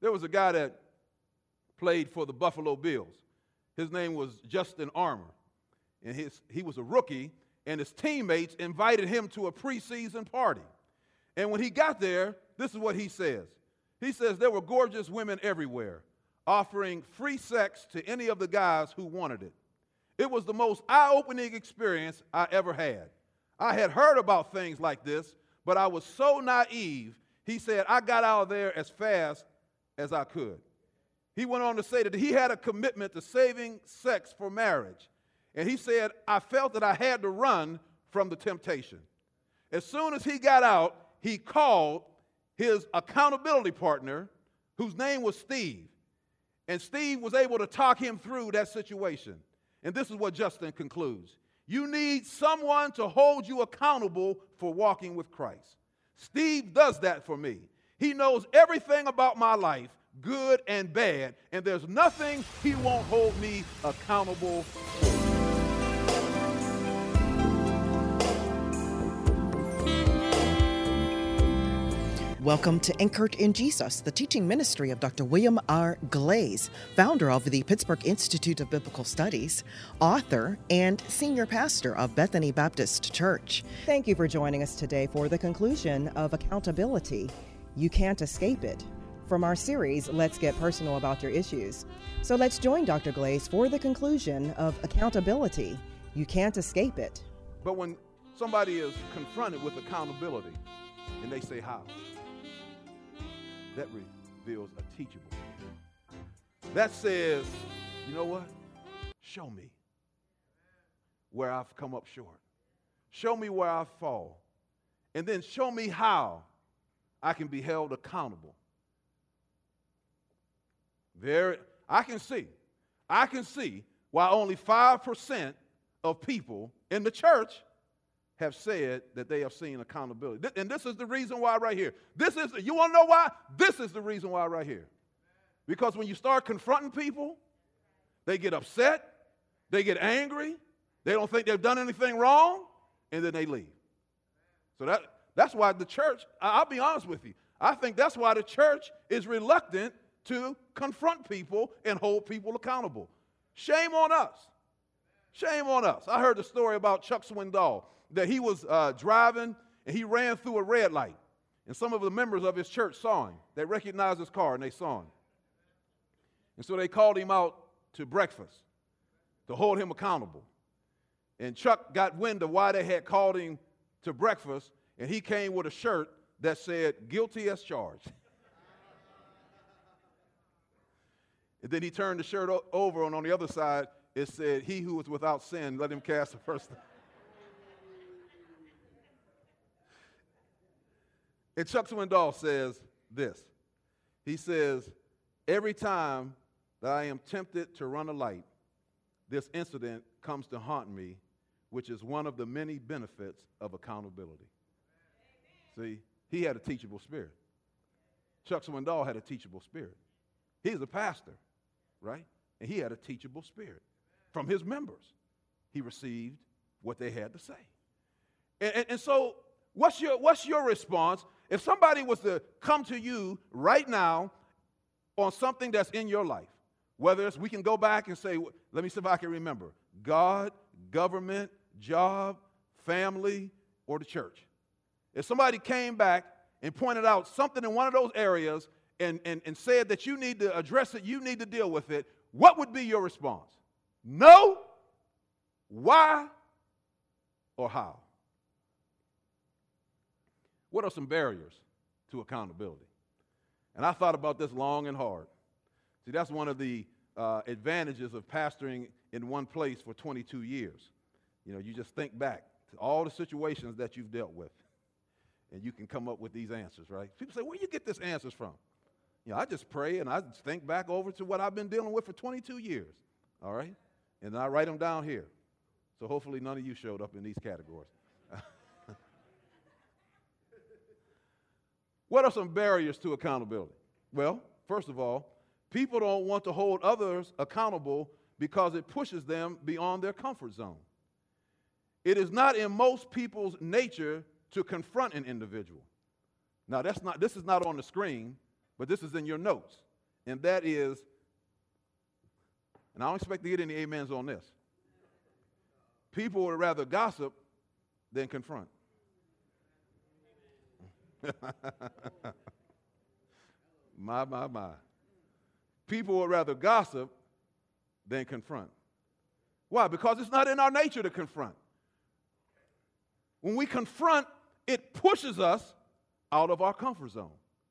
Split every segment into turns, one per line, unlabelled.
There was a guy that played for the Buffalo Bills. His name was Justin Armour. And he was a rookie, and his teammates invited him to a preseason party. And when he got there, this is what he says. He says there were gorgeous women everywhere, offering free sex to any of the guys who wanted it. It was the most eye-opening experience I ever had. I had heard about things like this, but I was so naive. He said, I got out of there as fast as I could. He went on to say that he had a commitment to saving sex for marriage. And he said, I felt that I had to run from the temptation. As soon as he got out, he called his accountability partner, whose name was Steve. And Steve was able to talk him through that situation. And this is what Justin concludes. You need someone to hold you accountable for walking with Christ. Steve does that for me. He knows everything about my life, good and bad, and there's nothing he won't hold me accountable for.
Welcome to Anchored in Jesus, the teaching ministry of Dr. William R. Glaze, founder of the Pittsburgh Institute of Biblical Studies, author, and senior pastor of Bethany Baptist Church. Thank you for joining us today for the conclusion of Accountability. You can't escape it. From our series, Let's Get Personal About Your Issues. So let's join Dr. Glaze for the conclusion of Accountability. You can't escape it.
But when somebody is confronted with accountability and they say how, that reveals a teachable. That says, you know what? Show me where I've come up short. Show me where I fall. And then show me how I can be held accountable. I can see why only 5% of people in the church have said that they have seen accountability. And this is the reason why right here. You want to know why? This is the reason why right here. Because when you start confronting people, they get upset, they get angry, they don't think they've done anything wrong, and then they leave. So that's why the church, I'll be honest with you, I think that's why the church is reluctant to confront people and hold people accountable. Shame on us. Shame on us. I heard the story about Chuck Swindoll, that he was driving and he ran through a red light. And some of the members of his church saw him. They recognized his car and they saw him. And so they called him out to breakfast to hold him accountable. And Chuck got wind of why they had called him to breakfast, and he came with a shirt that said, guilty as charged. And then he turned the shirt over, and on the other side, it said, he who is without sin, let him cast the first stone. And Chuck Swindoll says this. He says, every time that I am tempted to run a light, this incident comes to haunt me, which is one of the many benefits of accountability. See, he had a teachable spirit. Chuck Swindoll had a teachable spirit. He's a pastor, right? And he had a teachable spirit. From his members, he received what they had to say. And so what's your response if somebody was to come to you right now on something that's in your life? Whether it's, we can go back and say, let me see if I can remember, God, government, job, family, or the church. If somebody came back and pointed out something in one of those areas and said that you need to address it, you need to deal with it, what would be your response? No? Why? Or how? What are some barriers to accountability? And I thought about this long and hard. See, that's one of the advantages of pastoring in one place for 22 years. You know, you just think back to all the situations that you've dealt with, and you can come up with these answers, right? People say, where do you get these answers from? You know, I just pray and I just think back over to what I've been dealing with for 22 years, all right? And I write them down here. So hopefully none of you showed up in these categories. What are some barriers to accountability? Well, first of all, people don't want to hold others accountable because it pushes them beyond their comfort zone. It is not in most people's nature to confront an individual. Now, this is not on the screen, but this is in your notes. And that is, and I don't expect to get any amens on this, people would rather gossip than confront. My. People would rather gossip than confront. Why? Because it's not in our nature to confront. When we confront, it pushes us out of our comfort zone.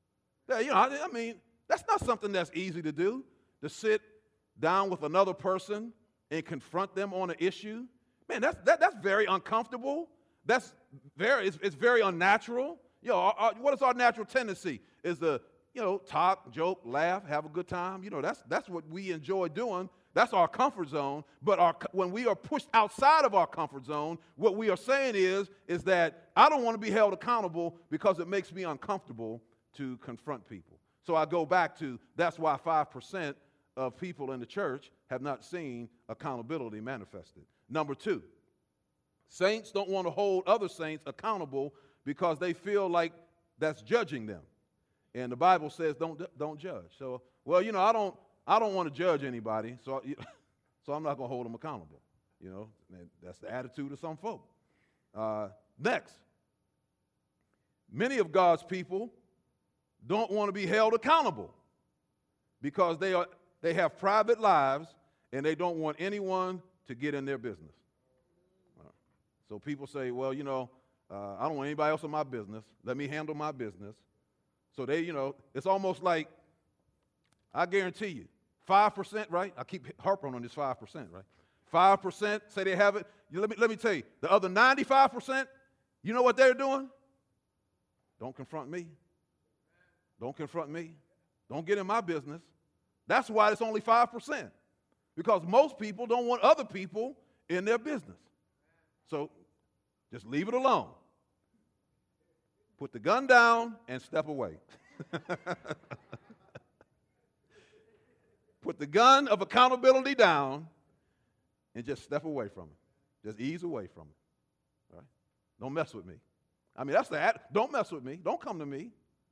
I mean, that's not something that's easy to do, to sit down with another person and confront them on an issue. Man, that's very uncomfortable. It's very unnatural. What is our natural tendency? Is to, talk, joke, laugh, have a good time. That's what we enjoy doing. That's our comfort zone. But when we are pushed outside of our comfort zone, what we are saying is that I don't want to be held accountable because it makes me uncomfortable to confront people. So I go back to, that's why 5% of people in the church have not seen accountability manifested. Number 2, saints don't want to hold other saints accountable because they feel like that's judging them. And the Bible says don't judge. So, I don't want to judge anybody, so I'm not going to hold them accountable. And that's the attitude of some folk. Next, many of God's people don't want to be held accountable because they have private lives and they don't want anyone to get in their business. So people say, well, I don't want anybody else in my business. Let me handle my business. So it's almost like, I guarantee you, 5%, right? I keep harping on this 5%, right? 5% say they have it. Let me tell you, the other 95%, you know what they're doing? Don't confront me. Don't confront me. Don't get in my business. That's why it's only 5%. Because most people don't want other people in their business. So just leave it alone. Put the gun down and step away. Put the gun of accountability down and just step away from it. Just ease away from it. All right? Don't mess with me. I mean, that's that. Don't mess with me. Don't come to me.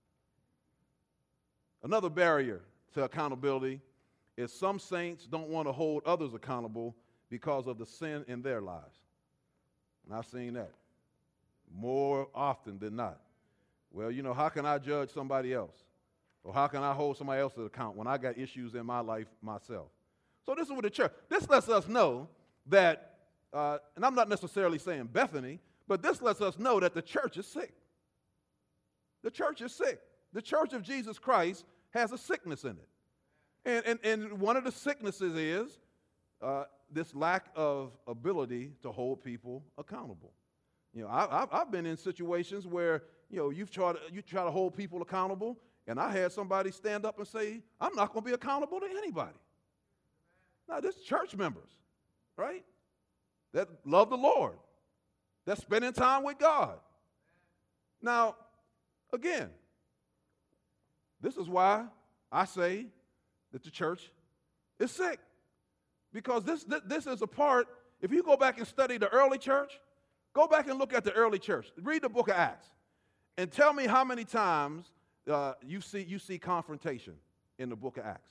Another barrier to accountability is some saints don't want to hold others accountable because of the sin in their lives. And I've seen that more often than not. Well, how can I judge somebody else? Or how can I hold somebody else to account when I got issues in my life myself? So this is what the church, this lets us know that, and I'm not necessarily saying Bethany, but this lets us know that the church is sick. The church is sick. The church of Jesus Christ has a sickness in it. And one of the sicknesses is this lack of ability to hold people accountable. I've been in situations where, you try to hold people accountable, and I had somebody stand up and say, I'm not going to be accountable to anybody. Now, this church members, right, that love the Lord, that's spending time with God. Now, again, this is why I say that the church is sick. Because this is a part, if you go back and study the early church, go back and look at the early church. Read the book of Acts. And tell me how many times you see confrontation in the book of Acts.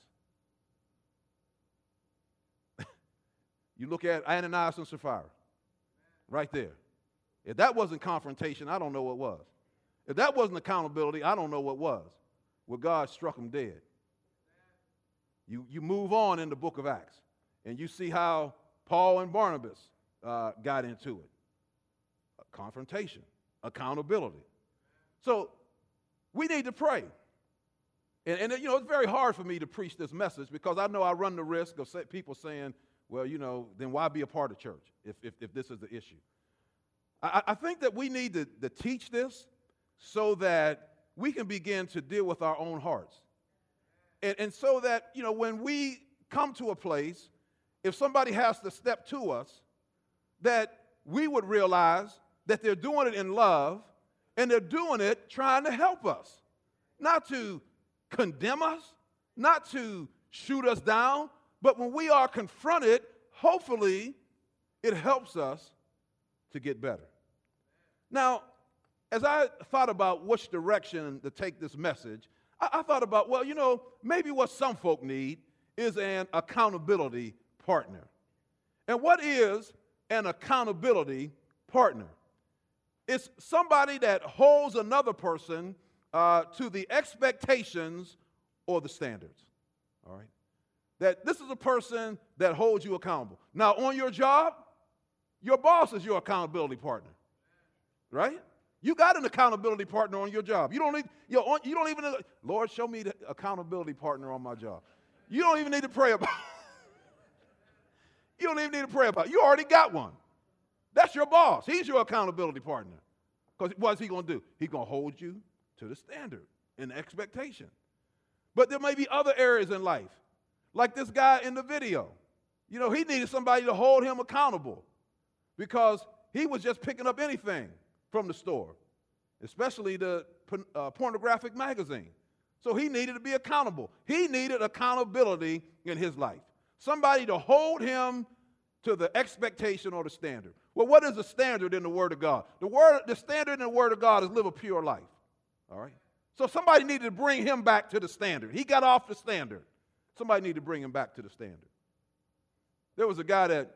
You look at Ananias and Sapphira, right there. If that wasn't confrontation, I don't know what was. If that wasn't accountability, I don't know what was. Where God struck them dead. You move on in the book of Acts, and you see how Paul and Barnabas got into it. Confrontation, accountability. So we need to pray. And it's very hard for me to preach this message because I know I run the risk of people saying, well, then why be a part of church if this is the issue? I think that we need to teach this so that we can begin to deal with our own hearts. And so that, when we come to a place, if somebody has to step to us, that we would realize that they're doing it in love and they're doing it trying to help us, not to condemn us, not to shoot us down, but when we are confronted, hopefully it helps us to get better. Now, as I thought about which direction to take this message, I thought about, well, maybe what some folk need is an accountability partner. And what is an accountability partner? It's somebody that holds another person to the expectations or the standards. All right? That this is a person that holds you accountable. Now, on your job, your boss is your accountability partner. Right? You got an accountability partner on your job. You don't even, Lord, show me the accountability partner on my job. You don't even need to pray about it. You don't even need to pray about it. You already got one. That's your boss. He's your accountability partner. Because what's he going to do? He's going to hold you to the standard and the expectation. But there may be other areas in life, like this guy in the video. He needed somebody to hold him accountable because he was just picking up anything from the store, especially the pornographic magazine. So he needed to be accountable. He needed accountability in his life. Somebody to hold him to the expectation or the standard. Well, what is the standard in the Word of God? The standard in the Word of God is live a pure life. All right? So somebody needed to bring him back to the standard. He got off the standard. Somebody needed to bring him back to the standard. There was a guy that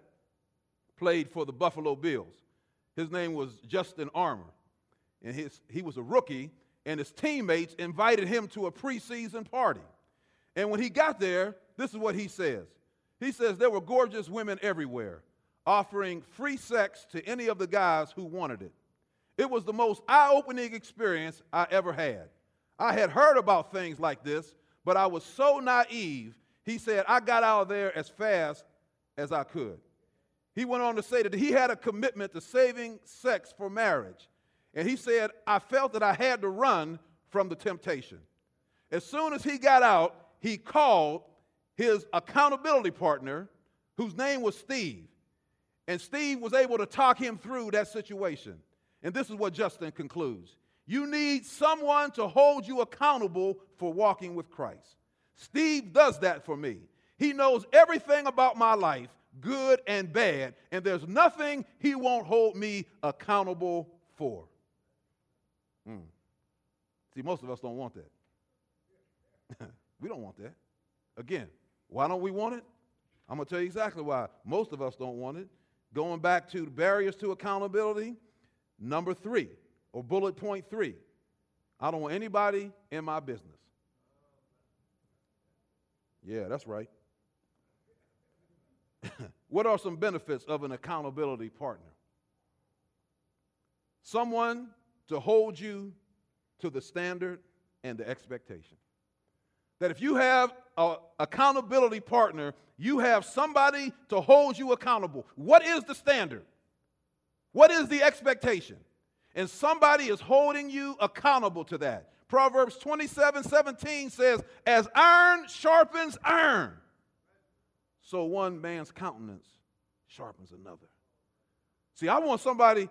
played for the Buffalo Bills. His name was Justin Armour. And he was a rookie, and his teammates invited him to a preseason party. And when he got there, this is what he says. He says there were gorgeous women everywhere, offering free sex to any of the guys who wanted it. It was the most eye-opening experience I ever had. I had heard about things like this, but I was so naive, he said, I got out of there as fast as I could. He went on to say that he had a commitment to saving sex for marriage. And he said, I felt that I had to run from the temptation. As soon as he got out, he called his accountability partner, whose name was Steve. And Steve was able to talk him through that situation. And this is what Justin concludes. You need someone to hold you accountable for walking with Christ. Steve does that for me. He knows everything about my life, good and bad, and there's nothing he won't hold me accountable for. See, most of us don't want that. We don't want that. Again, why don't we want it? I'm going to tell you exactly why. Most of us don't want it. Going back to barriers to accountability, number 3, or bullet point 3, I don't want anybody in my business. Yeah, that's right. What are some benefits of an accountability partner? Someone to hold you to the standard and the expectation. That if you have an accountability partner, you have somebody to hold you accountable. What is the standard? What is the expectation? And somebody is holding you accountable to that. Proverbs 27:17 says, as iron sharpens iron, so one man's countenance sharpens another. See, I want somebody.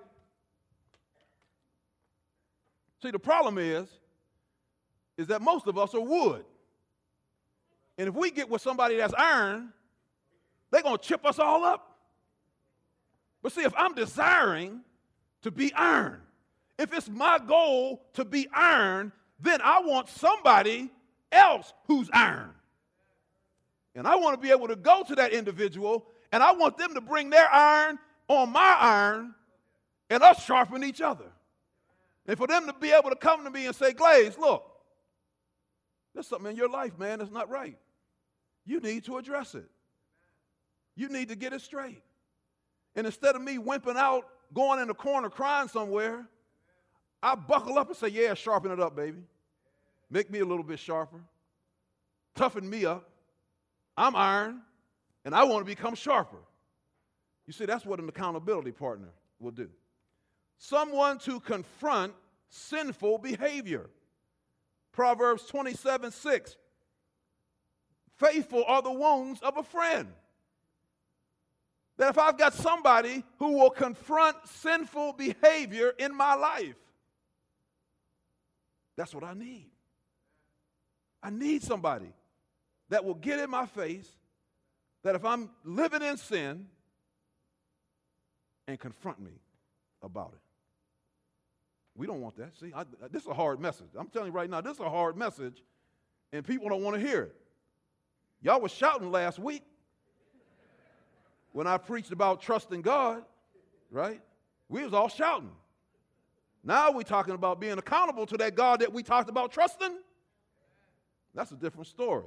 See, the problem is that most of us are wood. And if we get with somebody that's iron, they're going to chip us all up. But see, if I'm desiring to be iron, if it's my goal to be iron, then I want somebody else who's iron. And I want to be able to go to that individual, and I want them to bring their iron on my iron, and us sharpen each other. And for them to be able to come to me and say, Glaze, look, there's something in your life, man, that's not right. You need to address it. You need to get it straight. And instead of me wimping out, going in the corner crying somewhere, I buckle up and say, yeah, sharpen it up, baby. Make me a little bit sharper. Toughen me up. I'm iron, and I want to become sharper. You see, that's what an accountability partner will do. Someone to confront sinful behavior. Proverbs 27:6. Faithful are the wounds of a friend. That if I've got somebody who will confront sinful behavior in my life, that's what I need. I need somebody that will get in my face, that if I'm living in sin, and confront me about it. We don't want that. See, this is a hard message. I'm telling you right now, this is a hard message and people don't want to hear it. Y'all was shouting last week when I preached about trusting God, right? We was all shouting. Now we're talking about being accountable to that God that we talked about trusting. That's a different story.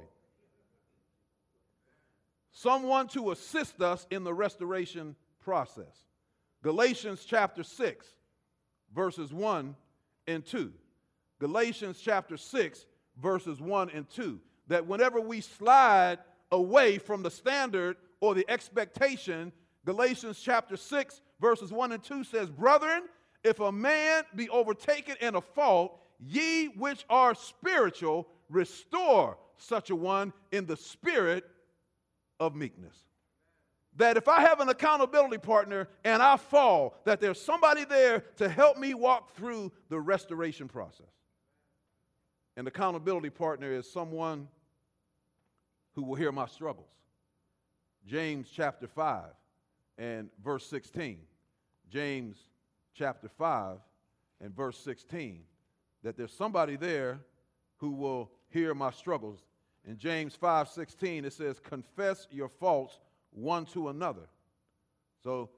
Someone to assist us in the restoration process. Galatians chapter 6, verses 1 and 2. Galatians chapter 6, verses 1 and 2. That whenever we slide away from the standard or the expectation, Galatians chapter 6, verses 1 and 2 says, Brethren, if a man be overtaken in a fault, ye which are spiritual, restore such a one in the spirit of meekness. That if I have an accountability partner and I fall, that there's somebody there to help me walk through the restoration process. An accountability partner is someone who will hear my struggles. James chapter 5 and verse 16. James chapter 5 and verse 16. That there's somebody there who will hear my struggles. In James 5:16, it says, confess your faults one to another. So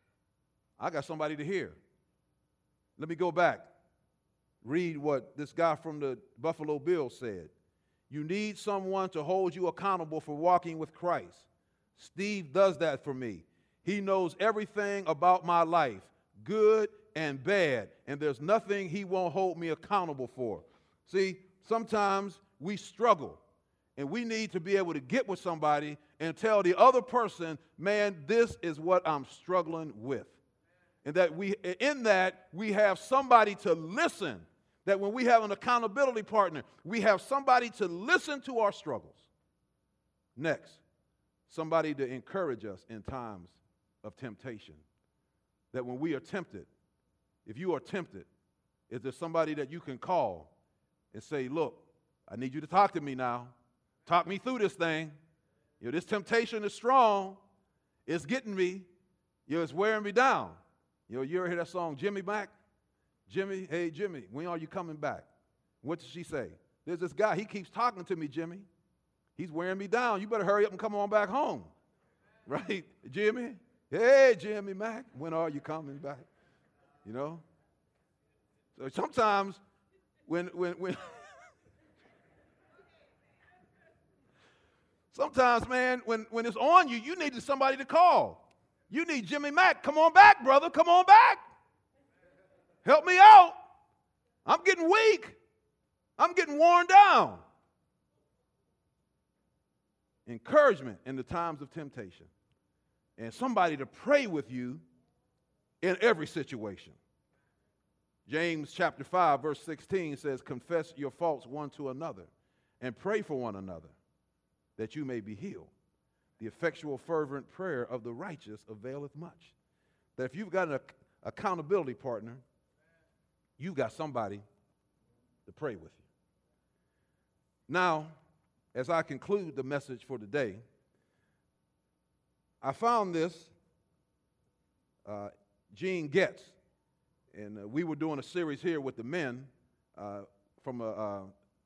I got somebody to hear. Let me go back. Read what this guy from the Buffalo Bills said. You need someone to hold you accountable for walking with Christ. Steve does that for me. He knows everything about my life, good and bad, and there's nothing he won't hold me accountable for. See, sometimes we struggle, and we need to be able to get with somebody and tell the other person, man, this is what I'm struggling with. And that we have somebody to listen. That when we have an accountability partner, we have somebody to listen to our struggles. Next, somebody to encourage us in times of temptation. That when we are tempted, if you are tempted, is there somebody that you can call and say, look, I need you to talk to me now. Talk me through this thing. This temptation is strong. It's getting me. It's wearing me down. You ever hear that song, Jimmy Mack? Jimmy, hey, Jimmy, when are you coming back? What does she say? There's this guy, he keeps talking to me, Jimmy. He's wearing me down. You better hurry up and come on back home. Right, Jimmy? Hey, Jimmy Mack, when are you coming back? So sometimes when sometimes, man, when it's on you, you need somebody to call. You need Jimmy Mack. Come on back, brother. Come on back. Help me out. I'm getting weak. I'm getting worn down. Encouragement in the times of temptation. And somebody to pray with you in every situation. James chapter 5, verse 16 says, confess your faults one to another and pray for one another that you may be healed. The effectual, fervent prayer of the righteous availeth much. That if you've got an accountability partner, you've got somebody to pray with you. Now, as I conclude the message for today, I found this, Gene Getz, and we were doing a series here with the men from a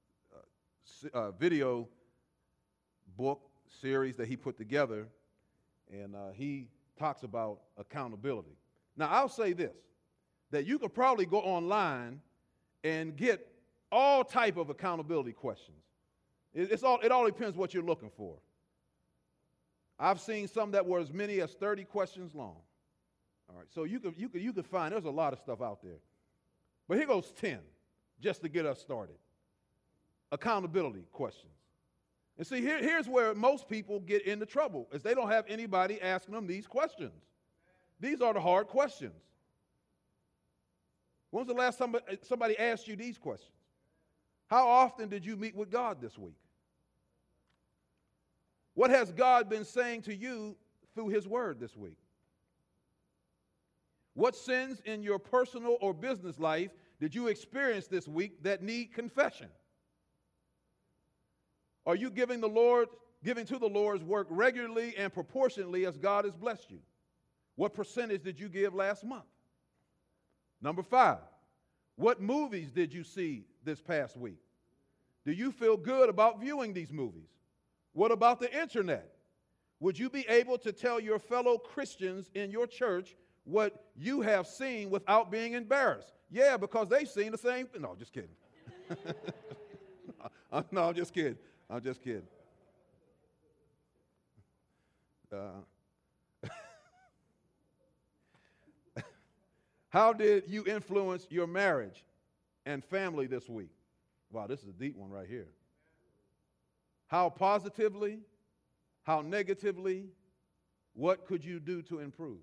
video book series that he put together, and he talks about accountability. Now, I'll say this, that you could probably go online and get all type of accountability questions. It all depends what you're looking for. I've seen some that were as many as 30 questions long. All right, so you could find, there's a lot of stuff out there. But here goes 10, just to get us started. Accountability questions. And see, here's where most people get into trouble, is they don't have anybody asking them these questions. These are the hard questions. When was the last time somebody asked you these questions? How often did you meet with God this week? What has God been saying to you through His Word this week? What sins in your personal or business life did you experience this week that need confession? Are you giving to the Lord's work regularly and proportionately as God has blessed you? What percentage did you give last month? Number 5, what movies did you see this past week? Do you feel good about viewing these movies? What about the internet? Would you be able to tell your fellow Christians in your church what you have seen without being embarrassed? Yeah, because they've seen the same thing. No, just kidding. No, I'm just kidding. I'm just kidding. How did you influence your marriage and family this week? Wow, this is a deep one right here. How positively, how negatively, what could you do to improve?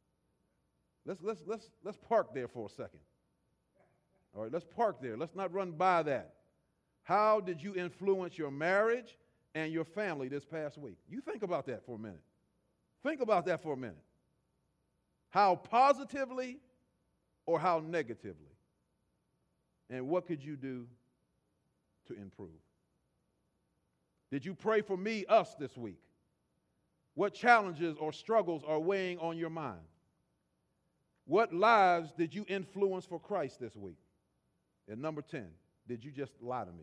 Let's park there for a second. All right, let's park there. Let's not run by that. How did you influence your marriage and your family this past week? You think about that for a minute. Think about that for a minute. How positively or how negatively? And what could you do to improve? Did you pray for me, us this week? What challenges or struggles are weighing on your mind? What lives did you influence for Christ this week? And number 10, did you just lie to me?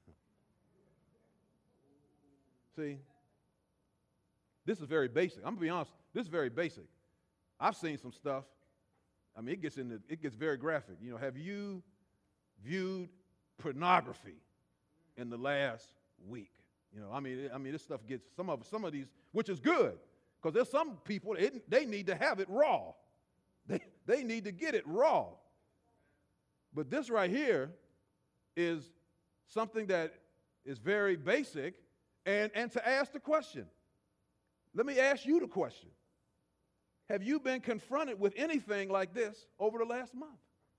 See, this is very basic. I'm going to be honest, this is very basic. I've seen some stuff. I mean, it gets very graphic. You know, have you viewed pornography in the last week? You know, I mean, this stuff gets some of these, which is good, because there's some people they need to have it raw. They need to get it raw. But this right here is something that is very basic, and to ask the question. Let me ask you the question. Have you been confronted with anything like this over the last month?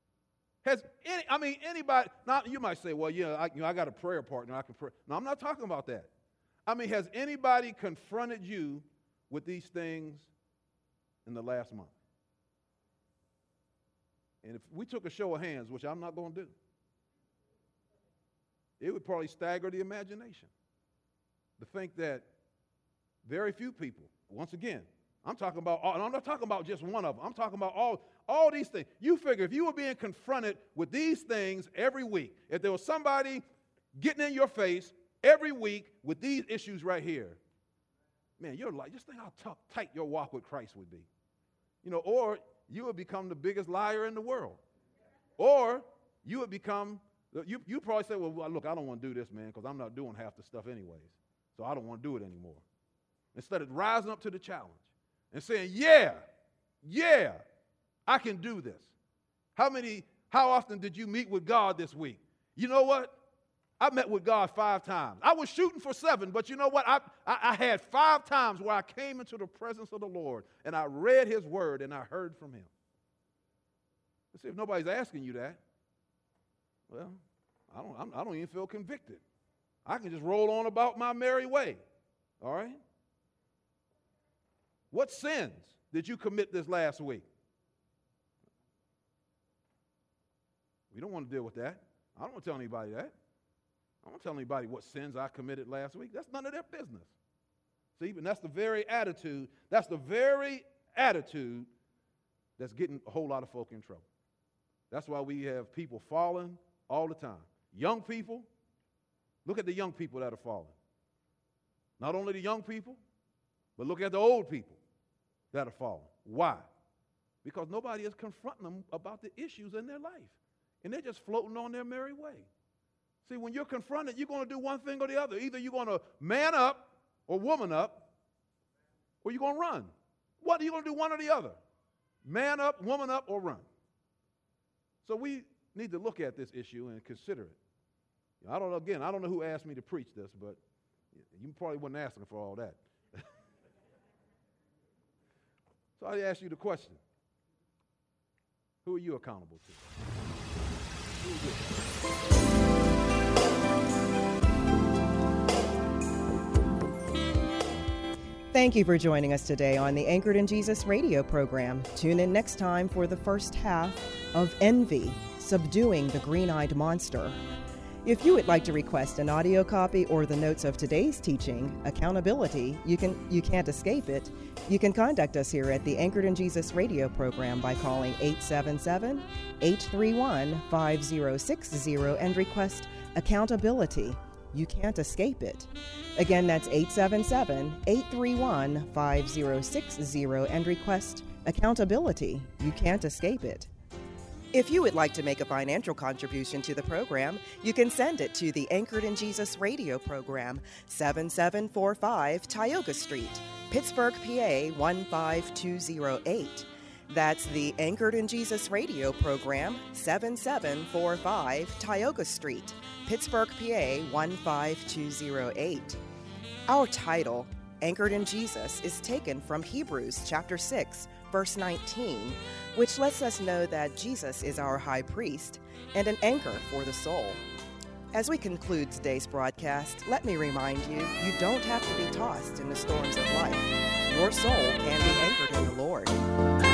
Anybody, now you might say, well, yeah, I got a prayer partner, I can pray. No, I'm not talking about that. I mean, has anybody confronted you with these things in the last month? And if we took a show of hands, which I'm not going to do, it would probably stagger the imagination to think that very few people, once again, I'm talking about, and I'm not talking about just one of them. I'm talking about all these things. You figure if you were being confronted with these things every week, if there was somebody getting in your face every week with these issues right here, man, you're like, just think how tight your walk with Christ would be. You know, or you would become the biggest liar in the world. Or you would become, you probably say, well, look, I don't want to do this, man, because I'm not doing half the stuff anyways. So I don't want to do it anymore. Instead of rising up to the challenge and saying, yeah, I can do this. How often did you meet with God this week? You know what? I met with God 5 times. I was shooting for 7, but you know what? I had 5 times where I came into the presence of the Lord and I read his word and I heard from him. Let's see, if nobody's asking you that, well, I don't even feel convicted. I can just roll on about my merry way. All right? What sins did you commit this last week? We don't want to deal with that. I don't want to tell anybody that. I don't tell anybody what sins I committed last week. That's none of their business. See, and that's the very attitude that's getting a whole lot of folk in trouble. That's why we have people falling all the time. Young people, look at the young people that are falling. Not only the young people, but look at the old people that are falling. Why? Because nobody is confronting them about the issues in their life. And they're just floating on their merry way. See, when you're confronted, you're going to do one thing or the other. Either you're going to man up or woman up, or you're going to run. What are you going to do, one or the other? Man up, woman up, or run. So we need to look at this issue and consider it. I don't know who asked me to preach this, but you probably wasn't asking for all that. So I ask you the question. Who are you accountable to? Who are you?
Thank you for joining us today on the Anchored in Jesus radio program. Tune in next time for the first half of Envy, Subduing the Green-Eyed Monster. If you would like to request an audio copy or the notes of today's teaching, Accountability, you can't escape it. You can contact us here at the Anchored in Jesus radio program by calling 877-831-5060 and request Accountability. You can't escape it. Again, that's 877-831-5060 and request accountability. You can't escape it. If you would like to make a financial contribution to the program, you can send it to the Anchored in Jesus radio program, 7745 Tioga Street, Pittsburgh, PA 15208. That's the Anchored in Jesus radio program, 7745 Tioga Street, Pittsburgh, PA 15208. Our title, Anchored in Jesus, is taken from Hebrews chapter 6, verse 19, which lets us know that Jesus is our high priest and an anchor for the soul. As we conclude today's broadcast, let me remind you, you don't have to be tossed in the storms of life. Your soul can be anchored in the Lord.